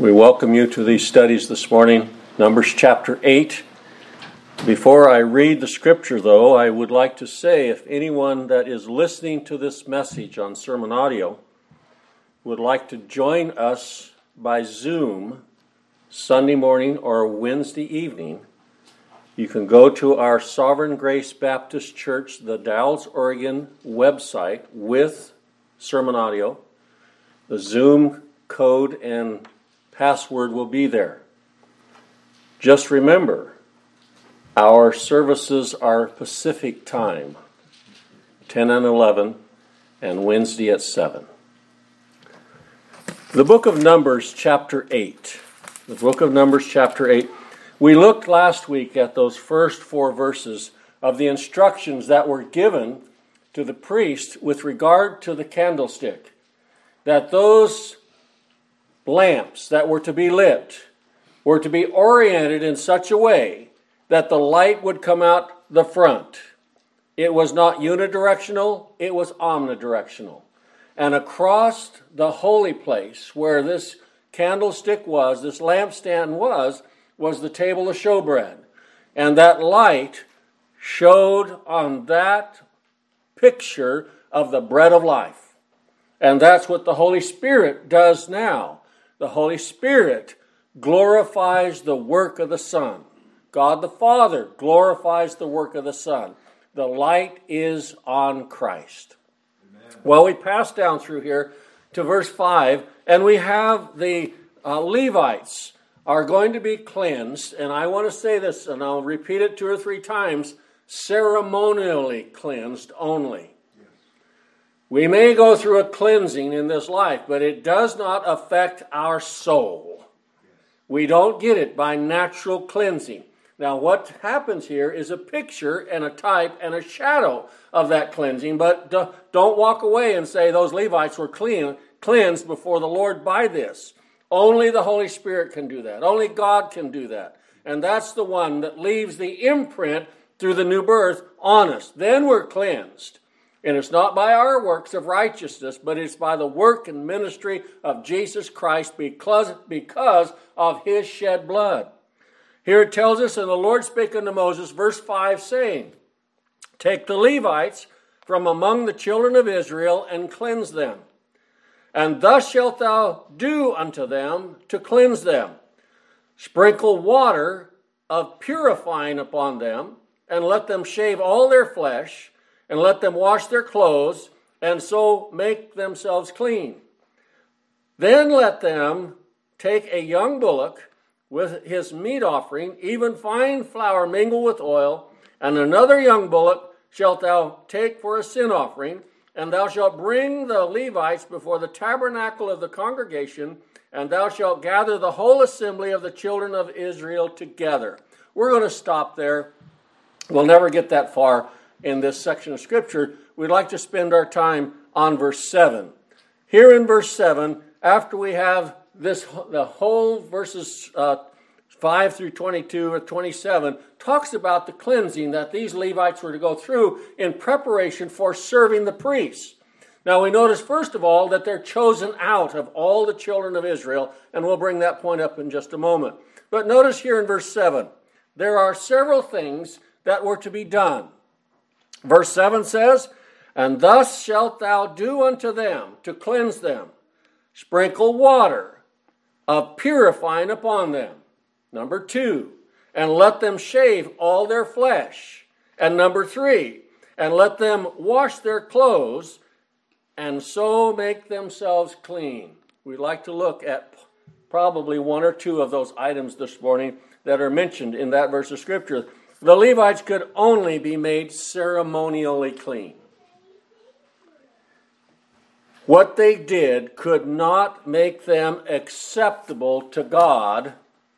We welcome you to these studies this morning, Numbers chapter 8. Before I read the scripture, though, I would like to say if anyone that is listening to this message on sermon audio would like to join us by Zoom Sunday morning or Wednesday evening, you can go to our Sovereign Grace Baptist Church, the Dalles, Oregon website with sermon audio. The Zoom code and password will be there. Just remember, our services are Pacific time, 10 and 11, and Wednesday at 7. The book of Numbers, chapter 8. The book of Numbers, chapter 8. We looked last week at those first 4 verses of the instructions that were given to the priest with regard to the candlestick. That those lamps that were to be lit were to be oriented in such a way that the light would come out the front. It was not unidirectional, it was omnidirectional. And across the holy place where this candlestick was, this lampstand was the table of showbread. And that light showed on that picture of the bread of life. And that's what the Holy Spirit does now. The Holy Spirit glorifies the work of the Son. God the Father glorifies the work of the Son. The light is on Christ. Amen. Well, we pass down through here to verse 5, and we have the Levites are going to be cleansed, and I want to say this, and I'll repeat it 2 or 3 times, ceremonially cleansed only. We may go through a cleansing in this life, but it does not affect our soul. We don't get it by natural cleansing. Now, what happens here is a picture and a type and a shadow of that cleansing, but don't walk away and say those Levites were cleansed before the Lord by this. Only the Holy Spirit can do that. Only God can do that. And that's the one that leaves the imprint through the new birth on us. Then we're cleansed. And it's not by our works of righteousness, but it's by the work and ministry of Jesus Christ because of his shed blood. Here it tells us, and the Lord spake unto Moses, verse 5, saying, Take the Levites from among the children of Israel and cleanse them. And thus shalt thou do unto them to cleanse them. Sprinkle water of purifying upon them, and let them shave all their flesh, and let them wash their clothes, and so make themselves clean. Then let them take a young bullock with his meat offering, even fine flour mingled with oil, and another young bullock shalt thou take for a sin offering, and thou shalt bring the Levites before the tabernacle of the congregation, and thou shalt gather the whole assembly of the children of Israel together. We're going to stop there. We'll never get that far in this section of Scripture. We'd like to spend our time on verse 7. Here in verse 7, after we have the whole verses 5 through 22 or 27, talks about the cleansing that these Levites were to go through in preparation for serving the priests. Now we notice, first of all, that they're chosen out of all the children of Israel, and we'll bring that point up in just a moment. But notice here in verse 7, there are several things that were to be done. Verse 7 says, And thus shalt thou do unto them to cleanse them. Sprinkle water of purifying upon them. Number 2, and let them shave all their flesh. And number 3, and let them wash their clothes, and so make themselves clean. We'd like to look at probably 1 or 2 of those items this morning that are mentioned in that verse of Scripture. The Levites could only be made ceremonially clean. What they did could not make them acceptable to God.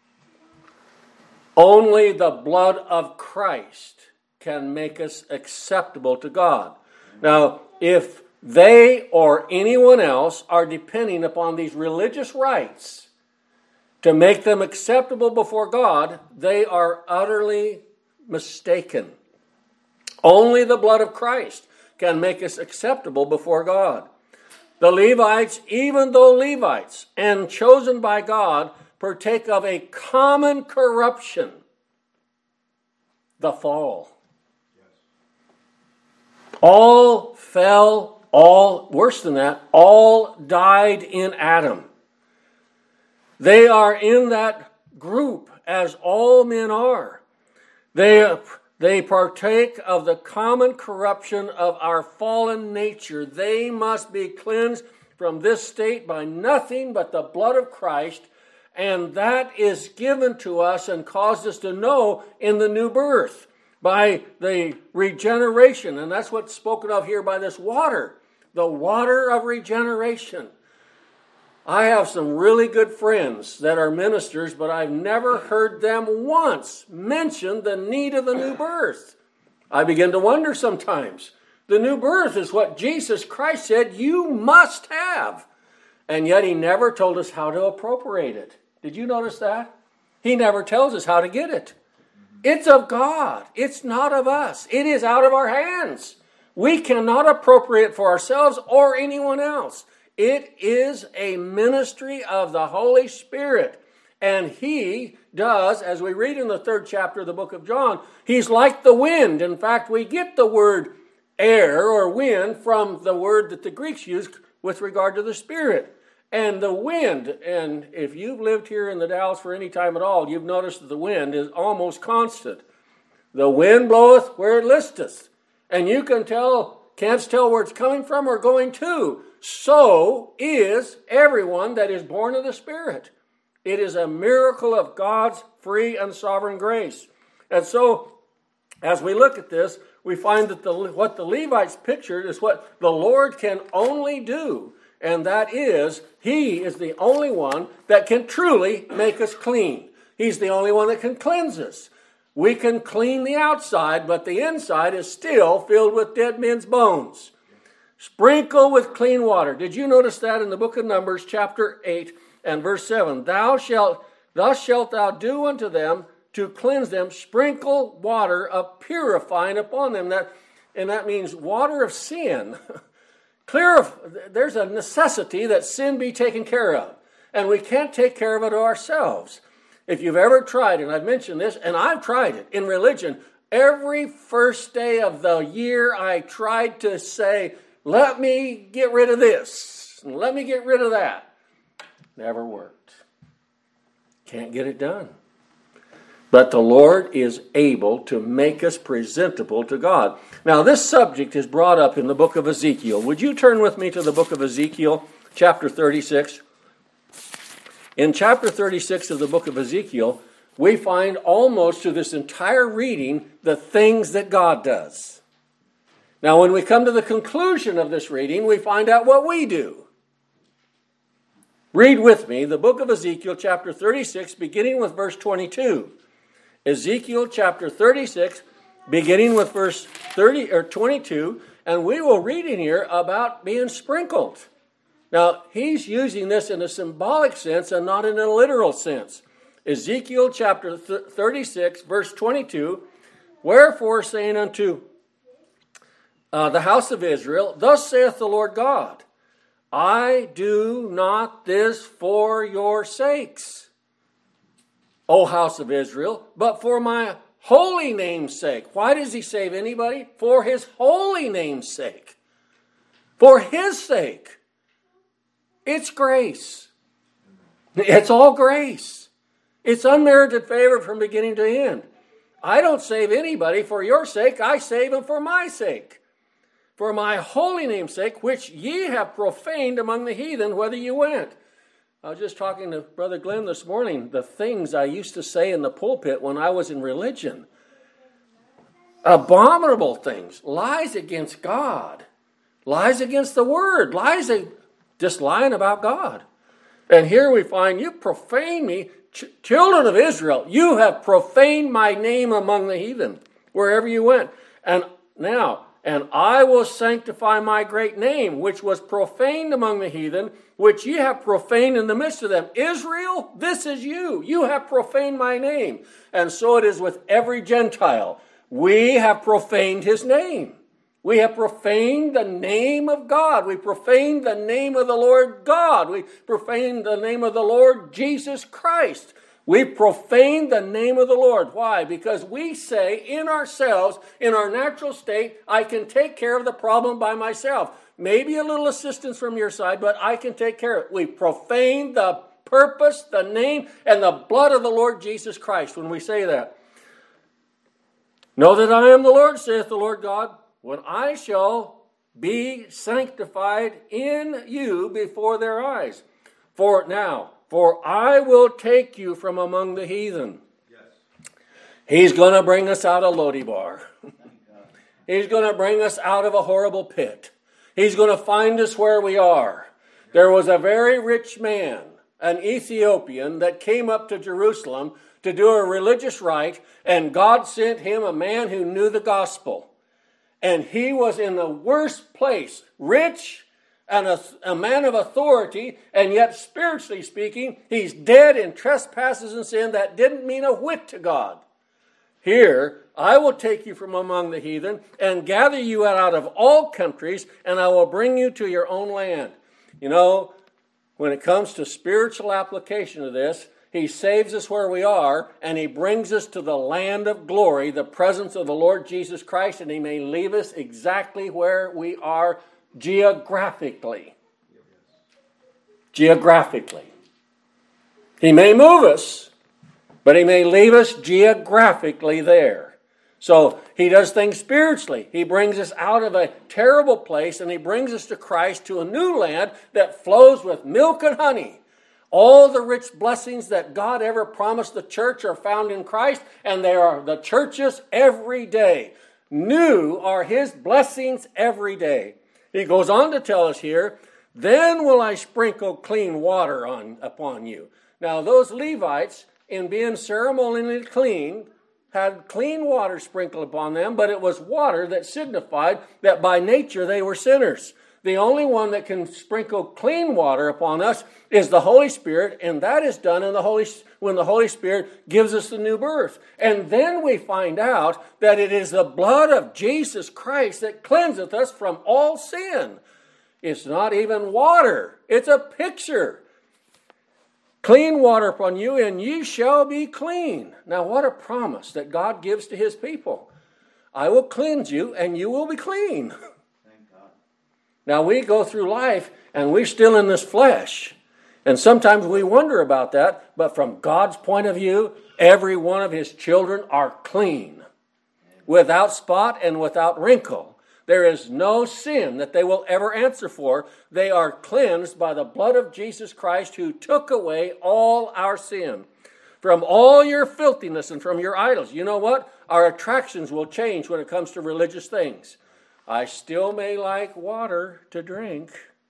Only the blood of Christ can make us acceptable to God. Now, if they or anyone else are depending upon these religious rites to make them acceptable before God, they are utterly mistaken. Only the blood of Christ can make us acceptable before God. The Levites, even though Levites and chosen by God, partake of a common corruption, the fall. All fell, worse than that, all died in Adam. They are in that group, as all men are. They partake of the common corruption of our fallen nature. They must be cleansed from this state by nothing but the blood of Christ, and that is given to us and caused us to know in the new birth by the regeneration. And that's what's spoken of here by this water, the water of regeneration. I have some really good friends that are ministers, but I've never heard them once mention the need of the new birth. I begin to wonder sometimes. The new birth is what Jesus Christ said you must have. And yet he never told us how to appropriate it. Did you notice that? He never tells us how to get it. It's of God. It's not of us. It is out of our hands. We cannot appropriate for ourselves or anyone else. It is a ministry of the Holy Spirit. And he does, as we read in the 3rd chapter of the book of John, he's like the wind. In fact, we get the word air or wind from the word that the Greeks used with regard to the Spirit. And the wind, and if you've lived here in the Dalles for any time at all, you've noticed that the wind is almost constant. The wind bloweth where it listeth. And you can't tell where it's coming from or going to. So is everyone that is born of the Spirit. It is a miracle of God's free and sovereign grace. And so, as we look at this, we find that what the Levites pictured is what the Lord can only do. And that is, he is the only one that can truly make us clean. He's the only one that can cleanse us. We can clean the outside, but the inside is still filled with dead men's bones. Sprinkle with clean water. Did you notice that in the book of Numbers, chapter 8 and verse 7? Thus shalt thou do unto them to cleanse them, sprinkle water of purifying upon them. That means water of sin. There's a necessity that sin be taken care of. And we can't take care of it ourselves. If you've ever tried, and I've mentioned this, and I've tried it in religion, every first day of the year I tried to say, let me get rid of this, and let me get rid of that. Never worked. Can't get it done. But the Lord is able to make us presentable to God. Now, this subject is brought up in the book of Ezekiel. Would you turn with me to the book of Ezekiel, chapter 36? In chapter 36 of the book of Ezekiel, we find almost through this entire reading the things that God does. Now, when we come to the conclusion of this reading, we find out what we do. Read with me the book of Ezekiel, chapter 36, beginning with verse 22. Ezekiel, chapter 36, beginning with verse 22, and we will read in here about being sprinkled. Now, he's using this in a symbolic sense and not in a literal sense. Ezekiel, chapter 36, verse 22, wherefore saying unto the house of Israel, thus saith the Lord God, I do not this for your sakes, O house of Israel, but for my holy name's sake. Why does he save anybody? For his holy name's sake. For his sake. It's grace. It's all grace. It's unmerited favor from beginning to end. I don't save anybody for your sake. I save them for my sake. For my holy name's sake, which ye have profaned among the heathen, whither you went. I was just talking to Brother Glenn this morning, the things I used to say in the pulpit when I was in religion. Abominable things, lies against God, lies against the Word, just lying about God. And here we find, you profane me, children of Israel, you have profaned my name among the heathen, wherever you went. And I will sanctify my great name, which was profaned among the heathen, which ye have profaned in the midst of them. Israel, this is you. You have profaned my name. And so it is with every Gentile. We have profaned his name. We have profaned the name of God. We profaned the name of the Lord God. We profaned the name of the Lord Jesus Christ. We profaned the name of the Lord. Why? Because we say in ourselves, in our natural state, I can take care of the problem by myself. Maybe a little assistance from your side, but I can take care of it. We profane the purpose, the name, and the blood of the Lord Jesus Christ when we say that. Know that I am the Lord, saith the Lord God, when I shall be sanctified in you before their eyes. For I will take you from among the heathen. Yes. He's going to bring us out of Lo-debar. He's going to bring us out of a horrible pit. He's going to find us where we are. There was a very rich man, an Ethiopian, that came up to Jerusalem to do a religious rite, and God sent him a man who knew the gospel. And he was in the worst place, rich and a man of authority, and yet spiritually speaking, he's dead in trespasses and sin that didn't mean a whit to God. Here, I will take you from among the heathen and gather you out of all countries, and I will bring you to your own land. You know, when it comes to spiritual application of this, He saves us where we are, and He brings us to the land of glory, the presence of the Lord Jesus Christ, and He may leave us exactly where we are geographically. Geographically. He may move us, but He may leave us geographically there. So He does things spiritually. He brings us out of a terrible place, and He brings us to Christ, to a new land that flows with milk and honey. All the rich blessings that God ever promised the church are found in Christ, and they are the church's every day. New are His blessings every day. He goes on to tell us here, then will I sprinkle clean water upon you. Now those Levites, in being ceremonially clean, had clean water sprinkled upon them, but it was water that signified that by nature they were sinners. The only one that can sprinkle clean water upon us is the Holy Spirit, and that is done when the Holy Spirit gives us the new birth. And then we find out that it is the blood of Jesus Christ that cleanseth us from all sin. It's not even water. It's a picture. Clean water upon you, and ye shall be clean. Now, what a promise that God gives to His people. I will cleanse you, and you will be clean. Now, we go through life, and we're still in this flesh. And sometimes we wonder about that, but from God's point of view, every one of His children are clean, without spot and without wrinkle. There is no sin that they will ever answer for. They are cleansed by the blood of Jesus Christ, who took away all our sin. From all your filthiness and from your idols. You know what? Our attractions will change when it comes to religious things. I still may like water to drink.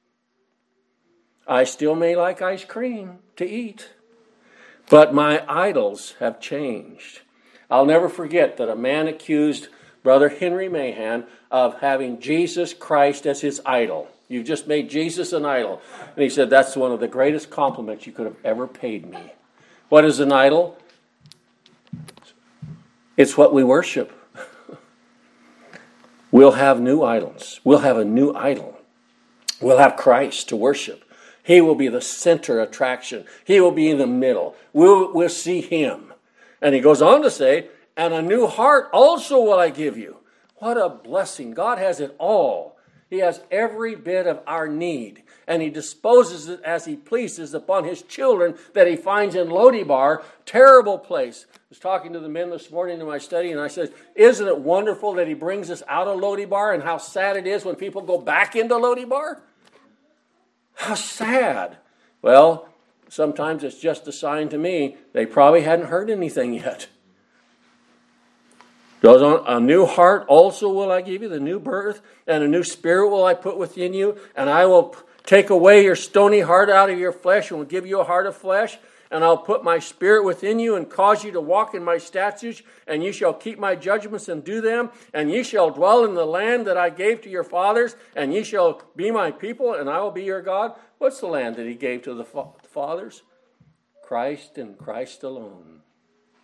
I still may like ice cream to eat. But my idols have changed. I'll never forget that a man accused Brother Henry Mahan of having Jesus Christ as his idol. You've just made Jesus an idol. And he said, that's one of the greatest compliments you could have ever paid me. What is an idol? It's what we worship. We'll have new idols. We'll have a new idol. We'll have Christ to worship. He will be the center attraction. He will be in the middle. We'll see Him. And he goes on to say, and a new heart also will I give you. What a blessing. God has it all. He has every bit of our need. And He disposes it as He pleases upon His children that He finds in Lo-debar, terrible place. I was talking to the men this morning in my study, and I said, isn't it wonderful that He brings us out of Lo-debar, and how sad it is when people go back into Lo-debar? How sad. Well, sometimes it's just a sign to me they probably hadn't heard anything yet. Goes on, a new heart also will I give you, the new birth, and a new spirit will I put within you, and I will take away your stony heart out of your flesh and will give you a heart of flesh, and I'll put my spirit within you and cause you to walk in my statutes, and you shall keep my judgments and do them, and ye shall dwell in the land that I gave to your fathers, and ye shall be my people, and I will be your God. What's the land that He gave to the fathers? Christ and Christ alone.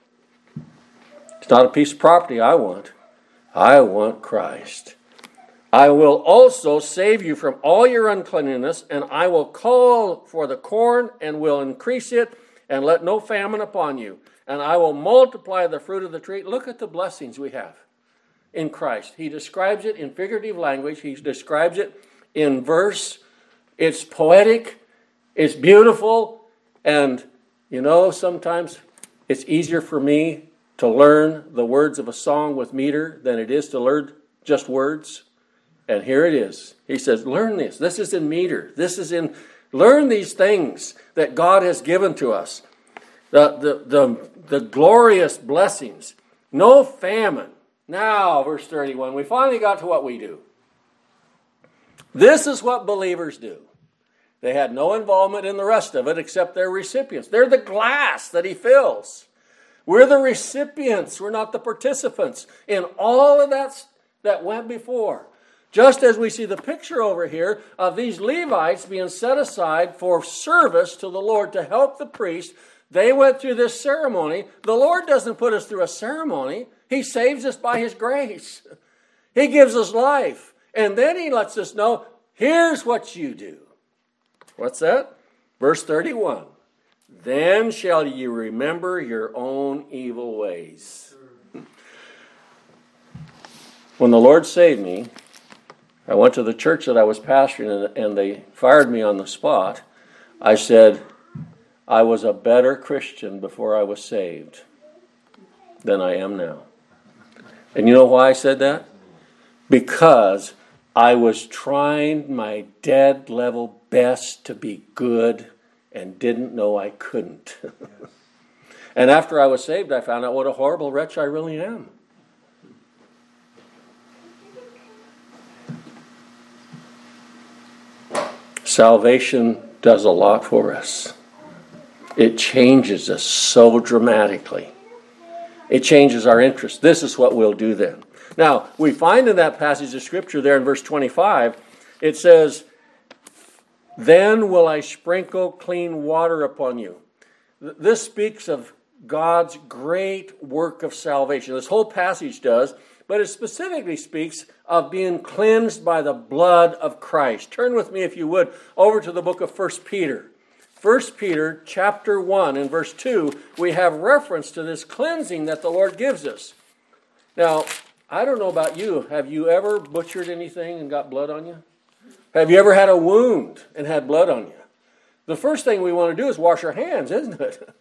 It's not a piece of property I want. I want Christ. I will also save you from all your uncleanness, and I will call for the corn and will increase it, and let no famine upon you. And I will multiply the fruit of the tree. Look at the blessings we have in Christ. He describes it in figurative language. He describes it in verse. It's poetic. It's beautiful. And, sometimes it's easier for me to learn the words of a song with meter than it is to learn just words. And here it is. He says, learn this. This is in meter. Learn these things that God has given to us. The glorious blessings. No famine. Now, verse 31, we finally got to what we do. This is what believers do. They had no involvement in the rest of it except their recipients. They're the glass that he fills. We're the recipients. We're not the participants in all of that went before. Just as we see the picture over here of these Levites being set aside for service to the Lord to help the priest, they went through this ceremony. The Lord doesn't put us through a ceremony. He saves us by his grace. He gives us life. And then he lets us know, here's what you do. What's that? Verse 31. Then shall you remember your own evil ways. When the Lord saved me, I went to the church that I was pastoring, and they fired me on the spot. I said, I was a better Christian before I was saved than I am now. And you know why I said that? Because I was trying my dead level best to be good and didn't know I couldn't. And after I was saved, I found out what a horrible wretch I really am. Salvation does a lot for us. It changes us so dramatically. It changes our interest. This is what we'll do then. Now, we find in that passage of Scripture there in verse 25, it says, then will I sprinkle clean water upon you. This speaks of God's great work of salvation. This whole passage does, but it specifically speaks of being cleansed by the blood of Christ. Turn with me, if you would, over to the book of 1 Peter. 1 Peter chapter 1 and verse 2, we have reference to this cleansing that the Lord gives us. Now, I don't know about you. Have you ever butchered anything and got blood on you? Have you ever had a wound and had blood on you? The first thing we want to do is wash our hands, isn't it?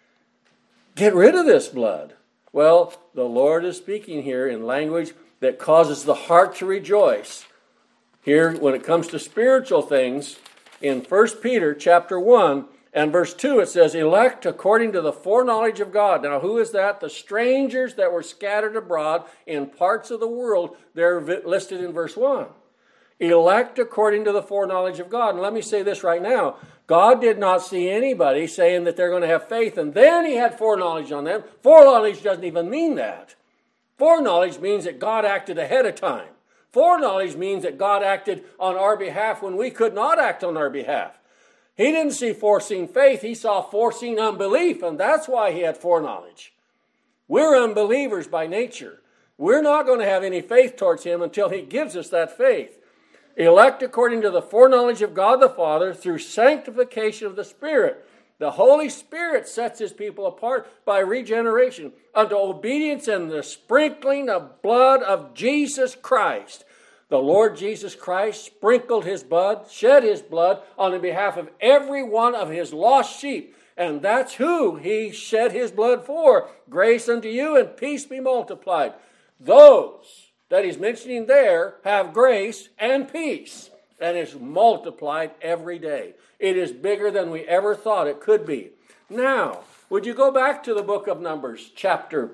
Get rid of this blood. Well, the Lord is speaking here in language that causes the heart to rejoice. Here, when it comes to spiritual things, in 1 Peter chapter 1 and verse 2, it says, elect according to the foreknowledge of God. Now, who is that? The strangers that were scattered abroad in parts of the world. They're listed in verse 1. Elect according to the foreknowledge of God. And let me say this right now. God did not see anybody saying that they're going to have faith, and then he had foreknowledge on them. Foreknowledge doesn't even mean that. Foreknowledge means that God acted ahead of time. Foreknowledge means that God acted on our behalf when we could not act on our behalf. He didn't see foreseen faith. He saw foreseen unbelief, and that's why he had foreknowledge. We're unbelievers by nature. We're not going to have any faith towards him until he gives us that faith. Elect according to the foreknowledge of God the Father through sanctification of the Spirit. The Holy Spirit sets his people apart by regeneration unto obedience and the sprinkling of blood of Jesus Christ. The Lord Jesus Christ sprinkled his blood, shed his blood on the behalf of every one of his lost sheep. And that's who he shed his blood for. Grace unto you and peace be multiplied. Those that he's mentioning there have grace and peace. And it's multiplied every day. It is bigger than we ever thought it could be. Now, would you go back to the book of Numbers, chapter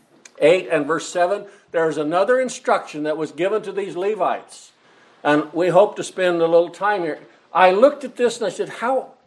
8 and verse 7? There's another instruction that was given to these Levites. And we hope to spend a little time here. I looked at this and I said,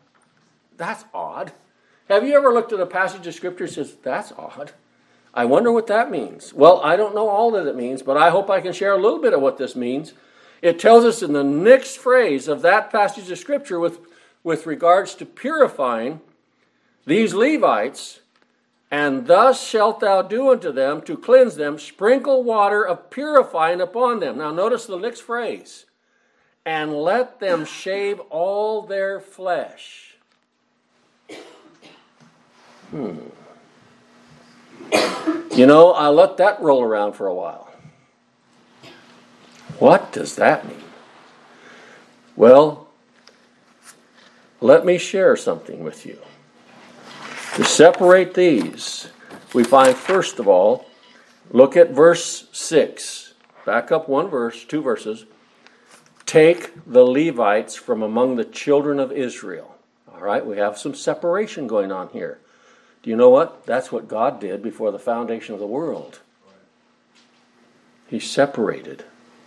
that's odd. Have you ever looked at a passage of Scripture that says, that's odd? I wonder what that means. Well, I don't know all that it means, but I hope I can share a little bit of what this means. It tells us in the next phrase of that passage of Scripture with regards to purifying these Levites, And thus shalt thou do unto them to cleanse them, sprinkle water of purifying upon them. Now notice the next phrase. And let them shave all their flesh. You know, I let that roll around for a while. What does that mean? Well, let me share something with you. To separate these, we find, first of all, look at verse 6. Back up one verse, two verses. Take the Levites from among the children of Israel. All right, we have some separation going on here. Do you know what? That's what God did before the foundation of the world. He separated.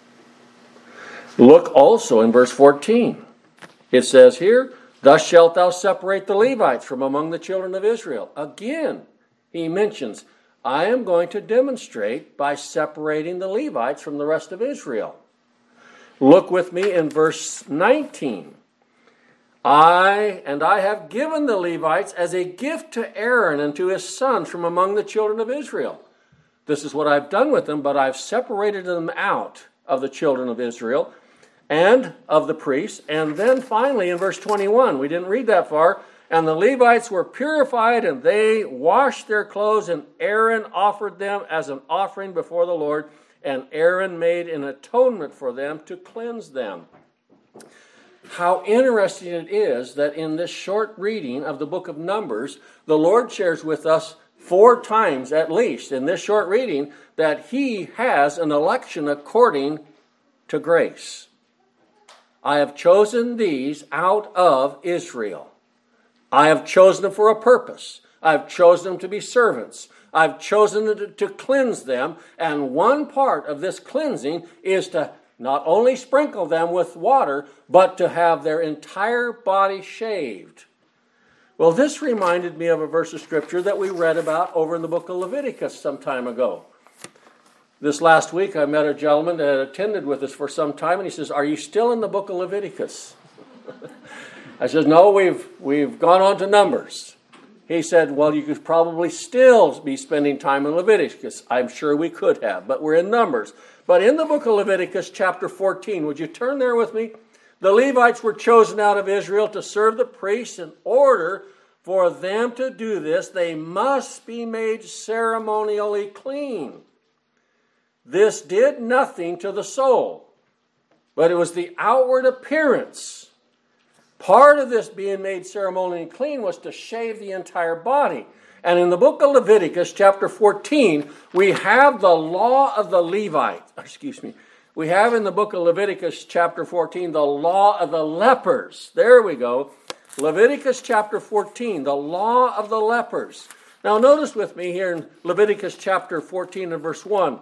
Look also in verse 14. It says here, thus shalt thou separate the Levites from among the children of Israel. Again, he mentions, I am going to demonstrate by separating the Levites from the rest of Israel. Look with me in verse 19. I have given the Levites as a gift to Aaron and to his sons from among the children of Israel. This is what I've done with them, but I've separated them out of the children of Israel and of the priests. And then finally in verse 21, we didn't read that far, and the Levites were purified and they washed their clothes, and Aaron offered them as an offering before the Lord, and Aaron made an atonement for them to cleanse them. How interesting it is that in this short reading of the book of Numbers, the Lord shares with us 4 times at least in this short reading that he has an election according to grace. I have chosen these out of Israel. I have chosen them for a purpose. I've chosen them to be servants. I've chosen them to cleanse them. And one part of this cleansing is to not only sprinkle them with water, but to have their entire body shaved. Well, this reminded me of a verse of Scripture that we read about over in the book of Leviticus some time ago. This last week, I met a gentleman that had attended with us for some time, and he says, are you still in the book of Leviticus? I said, no, we've gone on to Numbers. He said, well, you could probably still be spending time in Leviticus. I'm sure we could have, but we're in Numbers. But in the book of Leviticus, chapter 14, would you turn there with me? The Levites were chosen out of Israel to serve the priests. In order for them to do this, they must be made ceremonially clean. This did nothing to the soul, but it was the outward appearance. Part of this being made ceremonially clean was to shave the entire body. And in the book of Leviticus, chapter 14, we have the law of the Levites. We have in the book of Leviticus, chapter 14, the law of the lepers. There we go. Leviticus chapter 14, the law of the lepers. Now notice with me here in Leviticus chapter 14 and verse 1.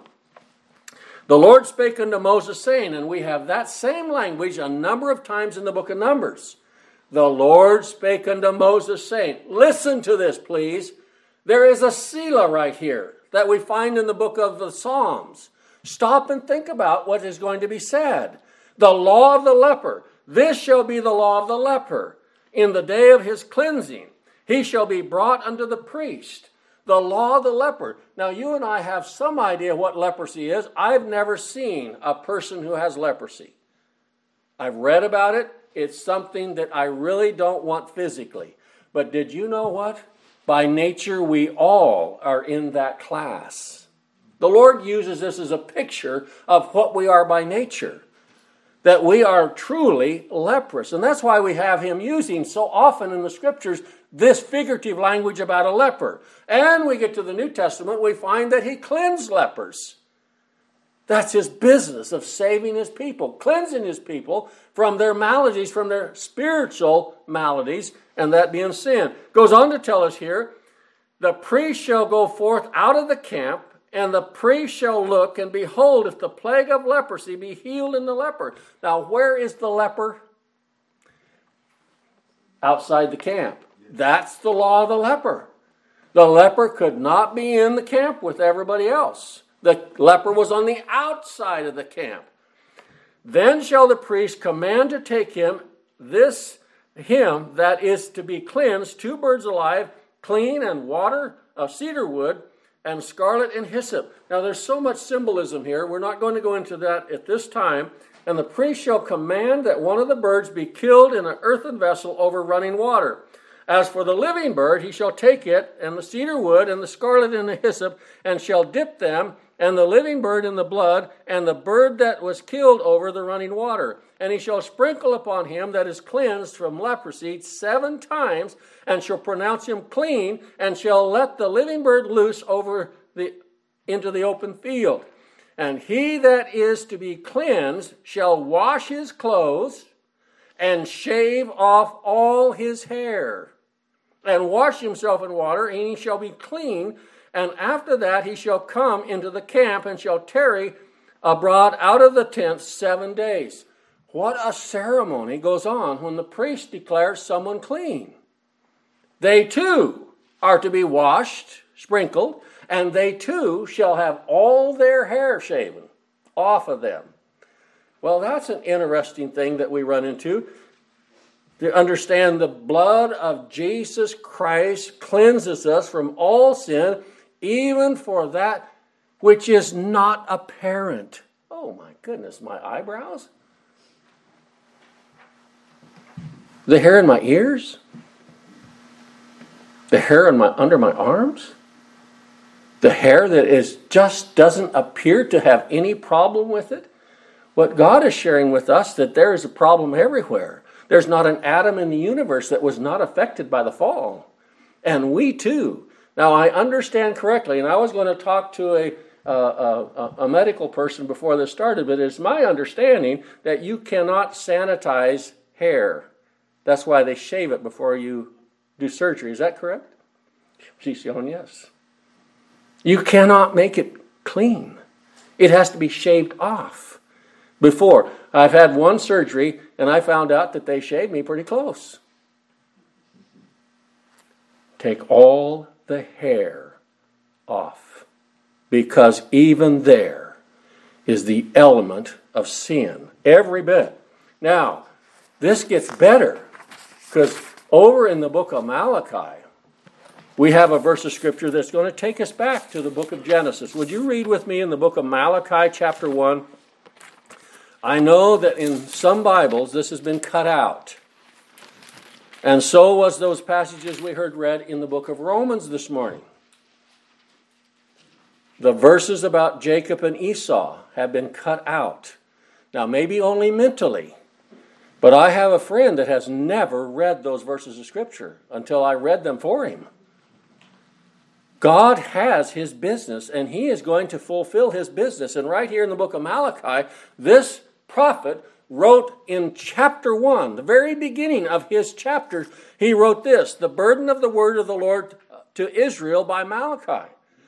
The Lord spake unto Moses, saying, and we have that same language a number of times in the book of Numbers. The Lord spake unto Moses, saying, listen to this, please. There is a Selah right here that we find in the book of the Psalms. Stop and think about what is going to be said. The law of the leper. This shall be the law of the leper. In the day of his cleansing, he shall be brought unto the priest. The law of the leper. Now, you and I have some idea what leprosy is. I've never seen a person who has leprosy. I've read about it. It's something that I really don't want physically. But did you know what? By nature, we all are in that class. The Lord uses this as a picture of what we are by nature. That we are truly leprous. And that's why we have him using so often in the Scriptures this figurative language about a leper. And we get to the New Testament, we find that he cleansed lepers. That's his business of saving his people, cleansing his people from their maladies, from their spiritual maladies, and that being sin. Goes on to tell us here, the priest shall go forth out of the camp, and the priest shall look, and behold, if the plague of leprosy be healed in the leper. Now, where is the leper? Outside the camp. That's the law of the leper. The leper could not be in the camp with everybody else. The leper was on the outside of the camp. Then shall the priest command to take him that is to be cleansed, 2 birds alive, clean, and water cedar wood, and scarlet and hyssop. Now there's so much symbolism here. We're not going to go into that at this time. And the priest shall command that one of the birds be killed in an earthen vessel over running water. As for the living bird, he shall take it, and the cedar wood, and the scarlet and the hyssop, and shall dip them, and the living bird in the blood, and the bird that was killed over the running water. And he shall sprinkle upon him that is cleansed from leprosy 7 times, and shall pronounce him clean, and shall let the living bird loose into the open field. And he that is to be cleansed shall wash his clothes, and shave off all his hair, and wash himself in water, and he shall be clean. And after that he shall come into the camp, and shall tarry abroad out of the tent 7 days. What a ceremony goes on when the priest declares someone clean. They too are to be washed, sprinkled, and they too shall have all their hair shaven off of them. Well, that's an interesting thing that we run into. To understand the blood of Jesus Christ cleanses us from all sin, even for that which is not apparent. Oh my goodness, my eyebrows? The hair in my ears? The hair under my arms? The hair that just doesn't appear to have any problem with it? What God is sharing with us, that there is a problem everywhere. There's not an atom in the universe that was not affected by the fall. And we too. Now, I understand correctly, and I was going to talk to a medical person before this started, but it's my understanding that you cannot sanitize hair. That's why they shave it before you do surgery. Is that correct? She's saying yes. You cannot make it clean. It has to be shaved off. Before, I've had one surgery, and I found out that they shaved me pretty close. Take all the hair off, because even there is the element of sin, every bit. Now, this gets better, because over in the book of Malachi, we have a verse of Scripture that's going to take us back to the book of Genesis. Would you read with me in the book of Malachi, chapter 1? I know that in some Bibles this has been cut out. And so was those passages we heard read in the book of Romans this morning. The verses about Jacob and Esau have been cut out. Now, maybe only mentally. But I have a friend that has never read those verses of Scripture until I read them for him. God has his business, and he is going to fulfill his business. And right here in the book of Malachi, this prophet wrote in chapter 1, the very beginning of his chapter, he wrote this: the burden of the word of the Lord to Israel by Malachi.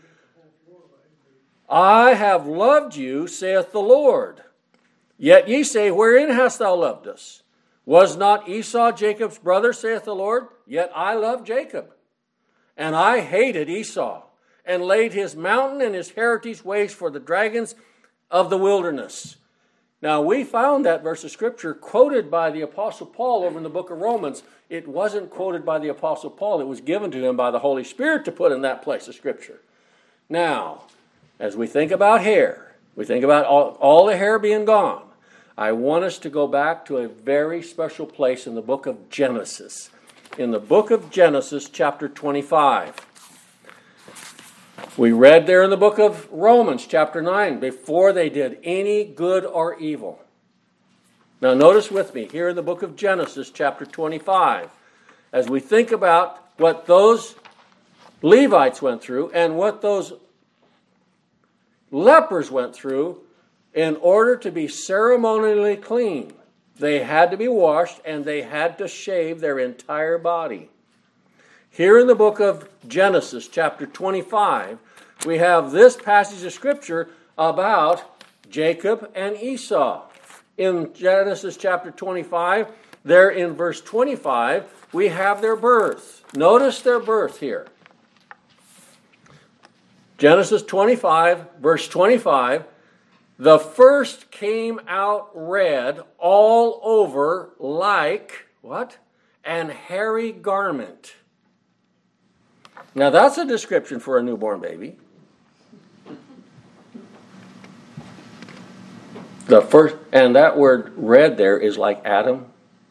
I have loved you, saith the Lord. Yet ye say, wherein hast thou loved us? Was not Esau Jacob's brother, saith the Lord? Yet I loved Jacob. And I hated Esau, and laid his mountain and his heritage waste for the dragons of the wilderness. Now, we found that verse of Scripture quoted by the Apostle Paul over in the book of Romans. It wasn't quoted by the Apostle Paul. It was given to him by the Holy Spirit to put in that place of Scripture. Now, as we think about hair, we think about all the hair being gone, I want us to go back to a very special place in the book of Genesis. In the book of Genesis, chapter 25. We read there in the book of Romans, chapter 9, before they did any good or evil. Now notice with me, here in the book of Genesis, chapter 25, as we think about what those Levites went through and what those lepers went through in order to be ceremonially clean. They had to be washed, and they had to shave their entire body. Here in the book of Genesis, chapter 25, we have this passage of Scripture about Jacob and Esau. In Genesis chapter 25, there in verse 25, we have their birth. Notice their birth here. Genesis 25, verse 25, the first came out red all over like, what? An hairy garment. Now that's a description for a newborn baby. The first, and that word red there is like Adam.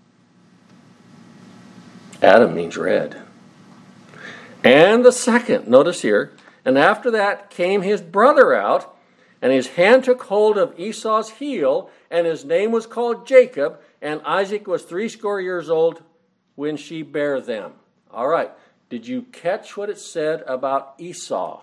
Adam means red. And the second, notice here, and after that came his brother out, and his hand took hold of Esau's heel, and his name was called Jacob, and Isaac was 80 years old when she bare them. All right, did you catch what it said about Esau?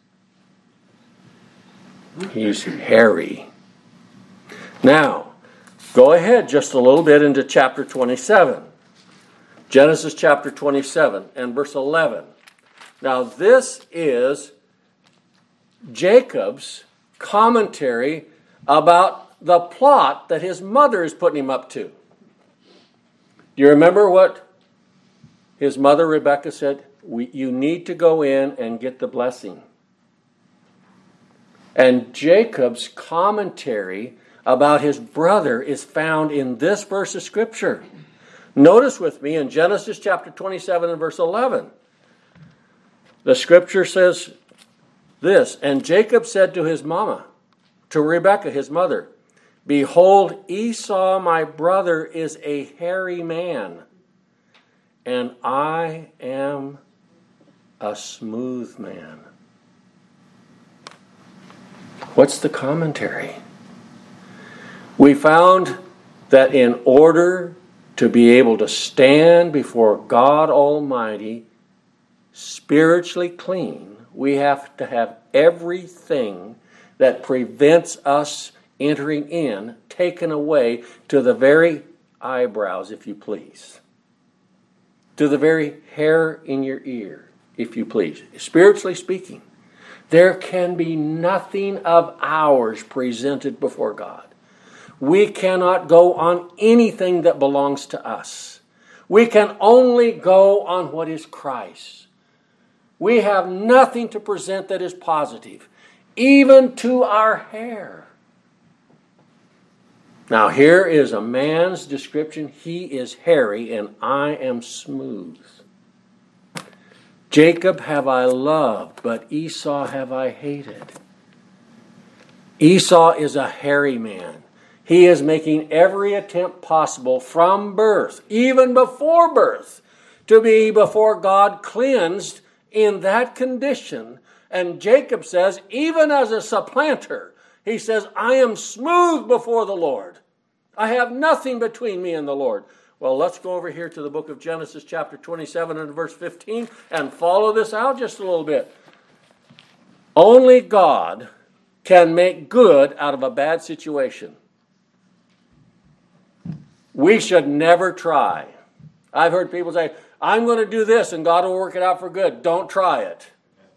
He's hairy. Now, go ahead just a little bit into chapter 27. Genesis chapter 27 and verse 11. Now, this is Jacob's commentary about the plot that his mother is putting him up to. Do you remember what his mother Rebekah said? You need to go in and get the blessing. And Jacob's commentary about his brother is found in this verse of Scripture. Notice with me in Genesis chapter 27 and verse 11. The Scripture says this, and Jacob said to his mama, to Rebekah, his mother, behold, Esau my brother is a hairy man, and I am a smooth man. What's the commentary? We found that in order to be able to stand before God Almighty spiritually clean, we have to have everything that prevents us entering in taken away to the very eyebrows, if you please. To the very hair in your ear, if you please. Spiritually speaking, there can be nothing of ours presented before God. We cannot go on anything that belongs to us. We can only go on what is Christ. We have nothing to present that is positive, even to our hair. Now here is a man's description. He is hairy and I am smooth. Jacob have I loved, but Esau have I hated. Esau is a hairy man. He is making every attempt possible from birth, even before birth, to be before God cleansed in that condition. And Jacob says, even as a supplanter, he says, I am smooth before the Lord. I have nothing between me and the Lord. Well, let's go over here to the book of Genesis chapter 27 and verse 15 and follow this out just a little bit. Only God can make good out of a bad situation. We should never try. I've heard people say, I'm going to do this and God will work it out for good. Don't try it.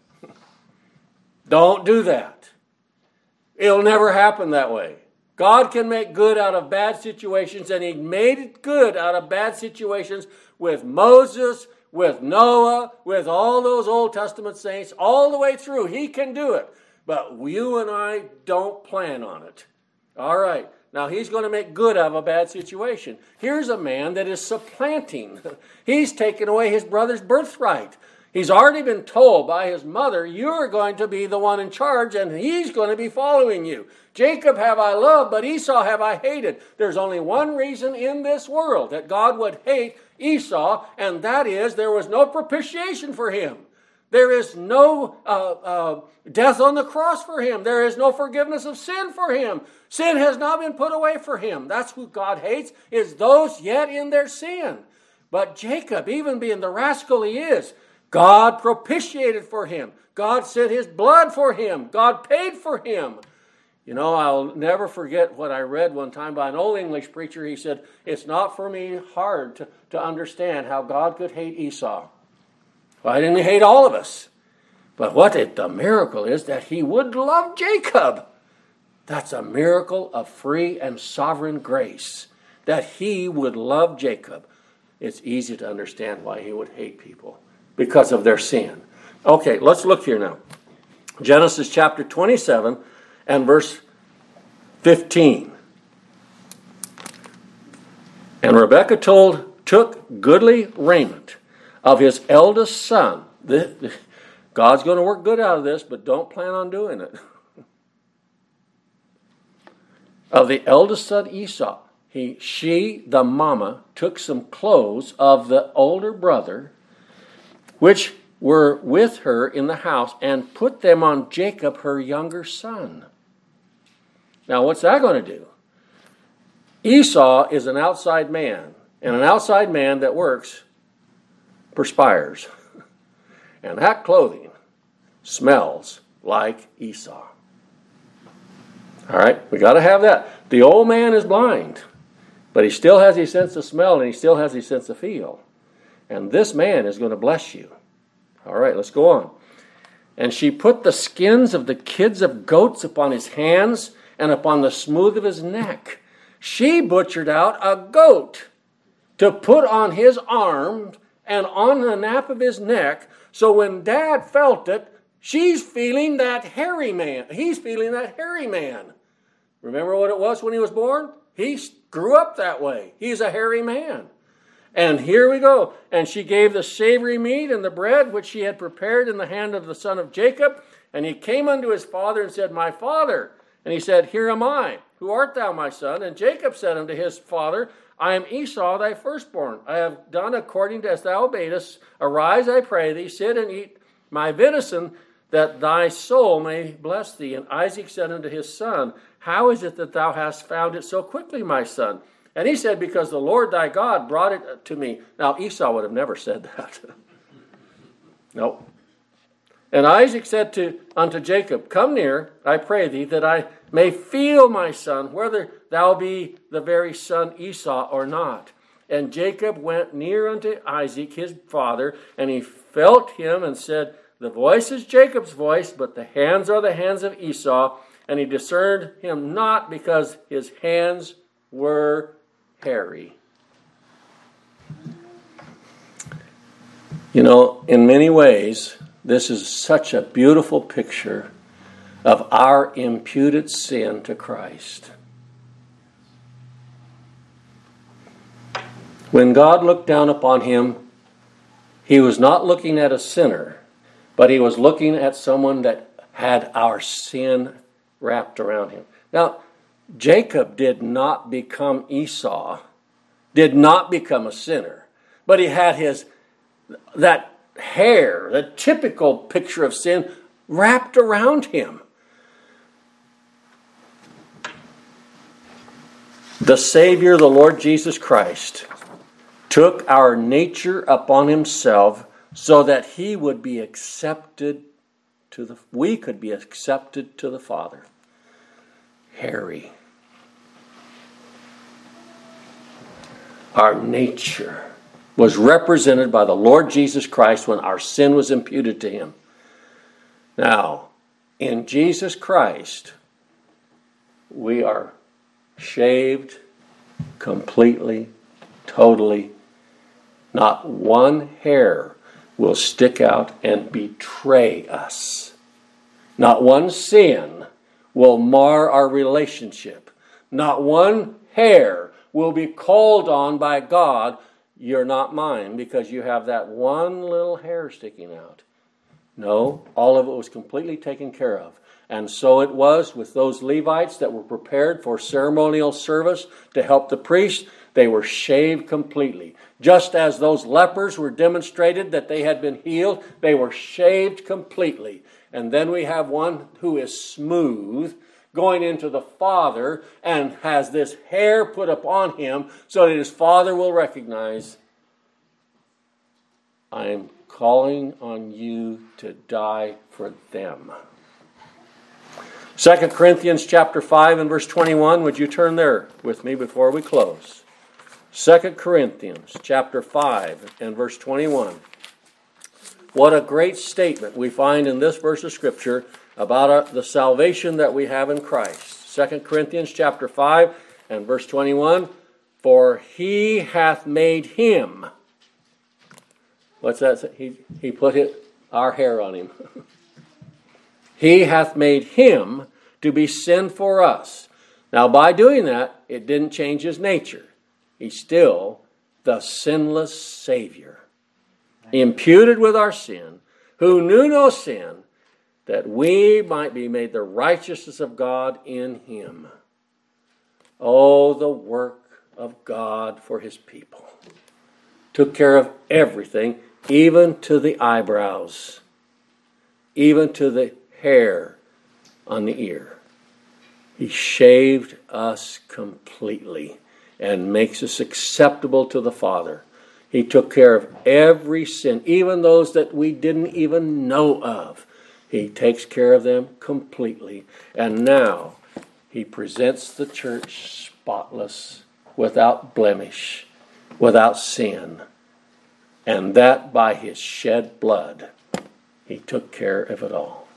Don't do that. It'll never happen that way. God can make good out of bad situations, and He made it good out of bad situations with Moses, with Noah, with all those Old Testament saints, all the way through. He can do it. But you and I don't plan on it. All right. Now, He's going to make good out of a bad situation. Here's a man that is supplanting. He's taken away his brother's birthright. He's already been told by his mother, you're going to be the one in charge, and he's going to be following you. Jacob have I loved, but Esau have I hated. There's only one reason in this world that God would hate Esau, and that is there was no propitiation for him. There is no death on the cross for him. There is no forgiveness of sin for him. Sin has not been put away for him. That's who God hates, is those yet in their sin. But Jacob, even being the rascal he is, God propitiated for him. God sent His blood for him. God paid for him. You know, I'll never forget what I read one time by an old English preacher. He said, it's not for me hard to understand how God could hate Esau. Why didn't He hate all of us? But the miracle is that He would love Jacob. That's a miracle of free and sovereign grace, that He would love Jacob. It's easy to understand why He would hate people, because of their sin. Okay, let's look here now. Genesis chapter 27 and verse 15. And Rebekah took goodly raiment of his eldest son God's going to work good out of this, but don't plan on doing it. Of the eldest son Esau, she, the mama, took some clothes of the older brother, which were with her in the house, and put them on Jacob, her younger son. Now, what's that going to do? Esau is an outside man, and an outside man that works perspires. And that clothing smells like Esau. All right, we got to have that. The old man is blind, but he still has his sense of smell, and he still has his sense of feel. And this man is going to bless you. All right, let's go on. And she put the skins of the kids of goats upon his hands and upon the smooth of his neck. She butchered out a goat to put on his arm and on the nape of his neck, so when Dad felt it, she's feeling that hairy man. He's feeling that hairy man. Remember what it was when he was born? He grew up that way. He's a hairy man. And here we go. And she gave the savory meat and the bread which she had prepared in the hand of the son of Jacob. And he came unto his father and said, My father. And he said, Here am I. Who art thou, my son? And Jacob said unto his father, I am Esau, thy firstborn. I have done according to as thou badest. Arise, I pray thee, sit and eat my venison, that thy soul may bless thee. And Isaac said unto his son, How is it that thou hast found it so quickly, my son? And he said, Because the Lord thy God brought it to me. Now, Esau would have never said that. Nope. And Isaac said unto Jacob, Come near, I pray thee, that I may feel, my son, whether thou be the very son Esau or not. And Jacob went near unto Isaac his father, and he felt him and said, The voice is Jacob's voice, but the hands are the hands of Esau. And he discerned him not, because his hands were hairy. You know, in many ways, this is such a beautiful picture of our imputed sin to Christ. When God looked down upon him, he was not looking at a sinner, but he was looking at someone that had our sin wrapped around him. Now, Jacob did not become Esau, did not become a sinner, but he had that hair, the typical picture of sin, wrapped around him. The Savior, the Lord Jesus Christ, took our nature upon himself so that he would be accepted we could be accepted to the Father. Hairy. Our nature was represented by the Lord Jesus Christ when our sin was imputed to him. Now, in Jesus Christ, we are shaved completely, totally. Not one hair will stick out and betray us. Not one sin will mar our relationship. Not one hair will be called on by God, You're not mine, because you have that one little hair sticking out. No, all of it was completely taken care of. And so it was with those Levites that were prepared for ceremonial service to help the priest. They were shaved completely. Just as those lepers were demonstrated that they had been healed, they were shaved completely. And then we have one who is smooth, going into the Father, and has this hair put upon him so that his Father will recognize, I am calling on you to die for them. 2 Corinthians chapter 5 and verse 21. Would you turn there with me before we close? 2 Corinthians chapter 5 and verse 21. What a great statement we find in this verse of Scripture about the salvation that we have in Christ. 2 Corinthians chapter 5 and verse 21. For he hath made him. What's that say? He put our hair on him. He hath made him to be sin for us. Now by doing that, it didn't change his nature. He's still the sinless Savior, imputed with our sin, who knew no sin, that we might be made the righteousness of God in him. Oh, the work of God for his people. Took care of everything, even to the eyebrows, even to the hair on the ear. He shaved us completely and makes us acceptable to the Father. He took care of every sin, even those that we didn't even know of. He takes care of them completely. And now he presents the church spotless, without blemish, without sin. And that by his shed blood, he took care of it all.